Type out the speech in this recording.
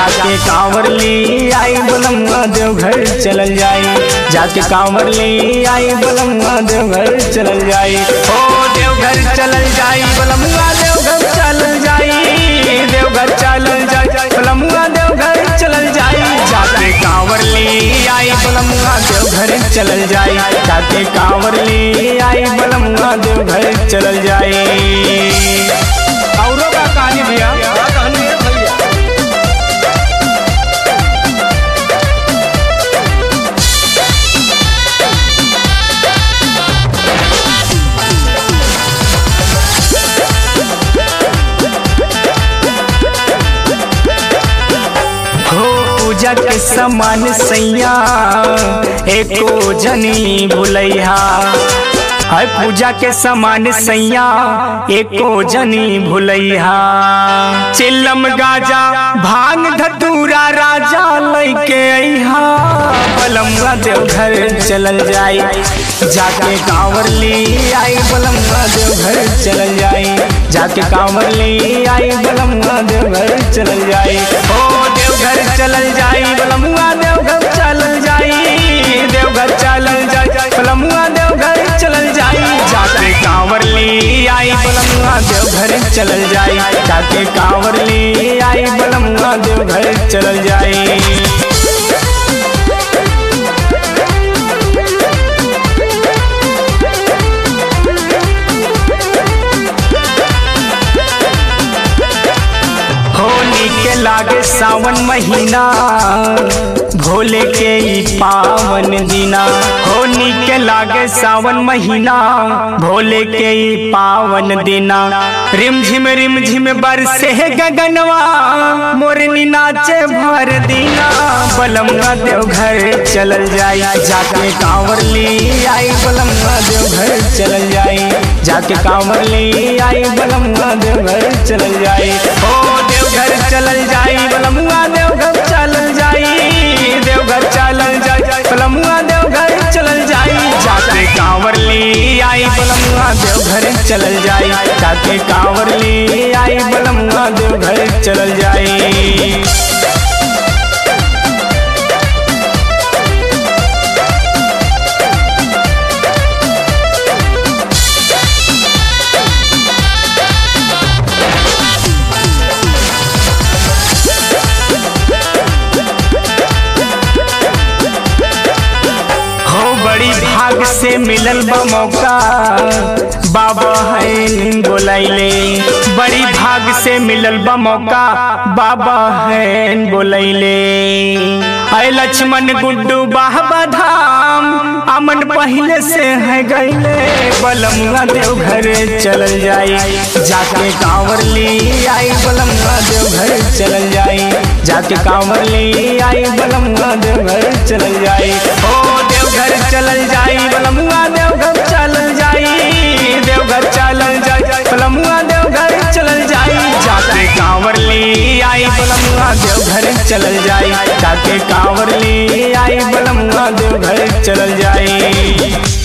जाके कांवर ली आई बलमुआ देवघर चलल जाई, जाके कांवर ली आई बलमुआ देवघर चलल जाई। ओ देवघर चलल जाई बलमुआ देवघर चलल जाई, देवघर चलल जाई बलमुआ देवघर चलल जाई। जाके कांवर ली आई बलमुआ देवघर चलल जाई, जाके कांवर ली आई बलमुआ देवघर चलल जाई। औरों का कहानी भैया पूजा के समान सैया एको जनी भुलैया, है पूजा के समान सैया एको जनी भुलैया। चिल्लम गाजा भांग धतूरा राजा लैके अइहा, बलमुआ देवघर चलल जाई, जाके कांवर ली आई बलमुआ देवघर चलल जाई, जाके कांवर ली आई बलमुआ देवघर चलल जाई। ओ देवघर चलल जाई बलमुआ देवघर चलल जाई, देवघर चलल जाई बलमुआ देवघर चलल जाई। जाके कांवर ली आई बलमुआ देवघर चलल जाई, जाके कांवर ली आई बलमुआ देवघर चलल जाई। होली के लागे सावन महीना, भोले के ई पावन दिना। होली के लागे सावन महीना, भोले के ई पावन दिना। रिम झिम बरसे गगनवा, मोरनी नाचे भर दिना। बलमुआ देवघर चलल जाई, जाके कांवर ली आई बलमुआ देवघर चलल जाई, जाके कांवर ली आई बलमुआ देवघर चलल जाई। ओ देवघर चलल जाई बलमुआ देवघर चलल जाई, देवघर चलल जाई बलमुआ देवघर चलल जाई। जाके कांवर ली आई बलमुआ देवघर चलल जाई, जाके कांवर ली आई बलमुआ देवघर चलल जाई। बड़ी भाग से मिलल बा मौका, बाबा है बोलैले। बड़ी भाग से मिलल बा मौका, बाबा है बोलैले। ऐ लक्ष्मण गुड्डू बाबा धाम, अमन पहले से है गईले। बलमुआ देवघर चलल जाई, जाके कांवर ली आई बलमुआ देवघर चलल जाई, जाके कांवर ली आई बलमुआ देवघर चलल जाई। ओ देवघर चलल जाई बलमुआ देवघर चलल जाई, देवघर चलल जाई बलमुआ देवघर चलल जाई। जाके कांवर ली आई बलमुआ देवघर चलल जाई, जाके कांवर ली आई बलमुआ देवघर चलल जाई।